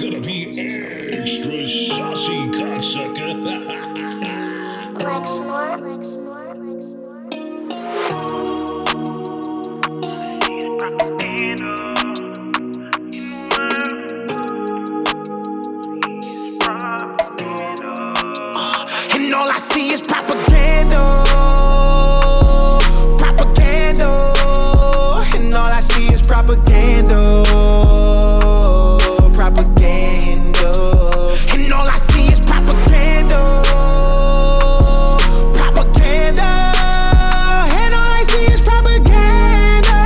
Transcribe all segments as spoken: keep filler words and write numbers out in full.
gonna be extra saucy, cocksucker. Lexnor. And all I see is propaganda, propaganda. And all I see is propaganda, propaganda. And all I see is propaganda, propaganda. And all I see is propaganda,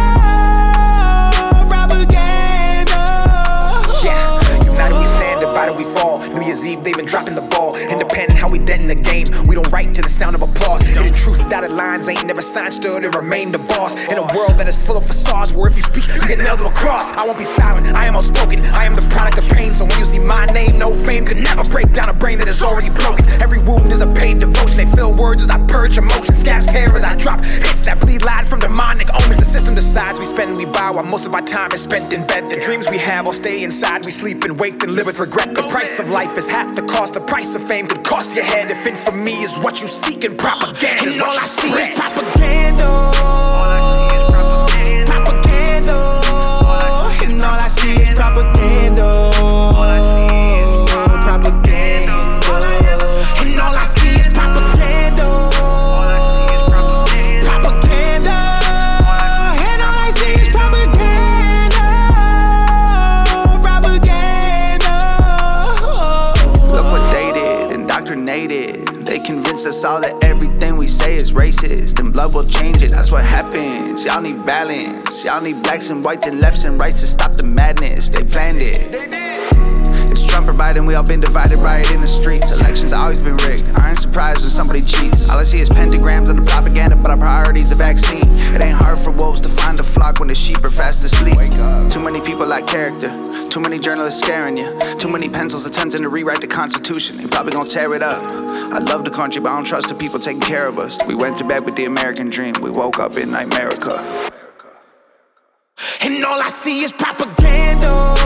propaganda. Yeah, united we stand, divided we fall. New Year's Eve, they've been dropping the ball. Independent, how we dead in the game. We don't write to the sound of applause. Hidden truth, dotted lines, ain't never signed, stood and remain the boss. In a world that is full of facades, where if you speak, you get nailed to a cross. I won't be silent, I am outspoken. I am the product of pain, so when you see my name, no fame could never break down a brain that is already broken. Every wound is a paid devotion. They fill words as I purge emotions. Scabs hair as I drop hits that bleed loud from demonic omens. The system decides we spend, we buy, while most of our time is spent in bed. The dreams we have all stay inside. We sleep and wake and live with regret. The price of life is half the cost. The price of fame could cost your head. If infamy is what you seek and propaganda is And all what I you see spread. is propaganda, propaganda. And all I see is propaganda, propaganda. And all I see is propaganda, propaganda. And all I see is propaganda, propaganda. Look what they did, indoctrinated. They convince us all that everything we say is racist, and blood will change it, that's what happens. Y'all need balance, y'all need blacks and whites and lefts and rights to stop the madness. They planned it. It's Trump or Biden, we all been divided right in the streets. Elections always been rigged, I ain't surprised when somebody cheats. All I see is pentagrams of the propaganda, but our priority's a vaccine. It ain't hard for wolves to find a flock when the sheep are fast asleep. Too many people lack character, too many journalists scaring you, too many pencils attempting to rewrite the Constitution. They probably gonna tear it up. I love the country, but I don't trust the people taking care of us. We went to bed with the American dream, we woke up in America. And all I see is propaganda,